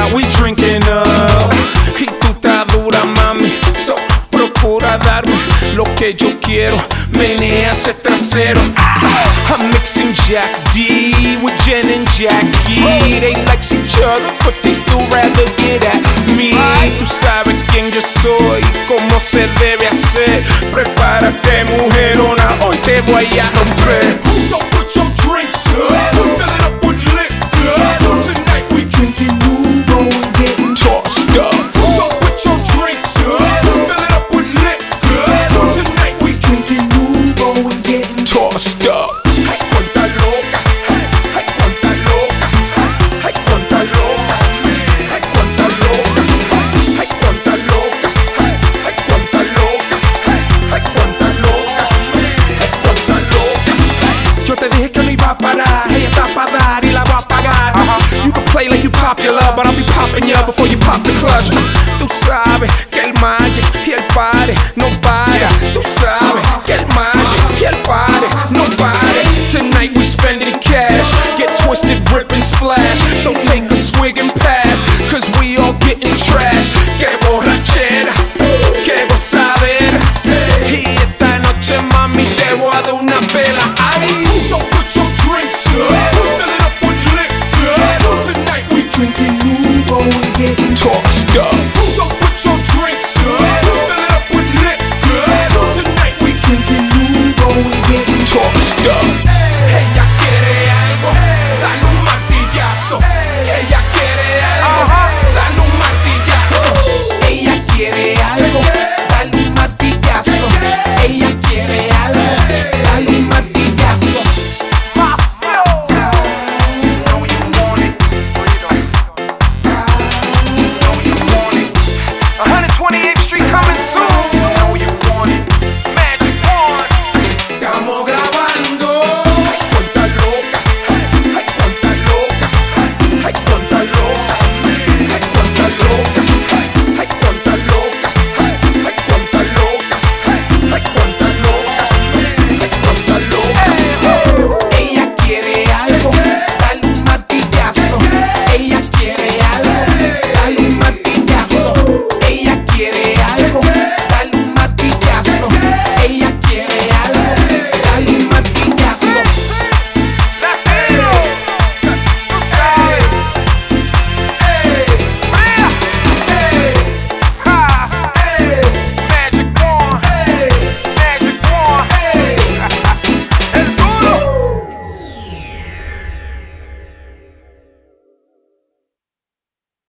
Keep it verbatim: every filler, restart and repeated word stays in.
now we drinking up. Y tú estás dura, mami, so procura darme lo que yo quiero. Menea ese trasero. I'm mixing Jack D with Jen and Jackie. They like each other, but they still rather get at me. Tú sabes quién yo soy, cómo se debe hacer. Prepárate, mujerona, hoy te voy a romper. So put your drinks up, fill it up with liquor. Tonight we drinking, move on, getting tossed up. So put your drinks up, fill it up with liquor. Tonight we drinking, move on, getting tossed up. Ay, cuánta loca, ay, cuánta loca, ay, cuánta loca, ay, cuánta loca, ay, cuánta loca, ay, cuánta loca, ay, cuánta loca, ay, cuánta loca. Yo te dije que no iba a parar, ella está pa' dar y la voy a pagar. You can play like you popular, but I'll be popping ya before you pop the clutch. Tú sabes que el magic y el party no para. Tú sabes que el magic y el party no para. Tonight we spending cash, get twisted, rip and splash. So take a swig and pass, cause we all getting trashed. Que borra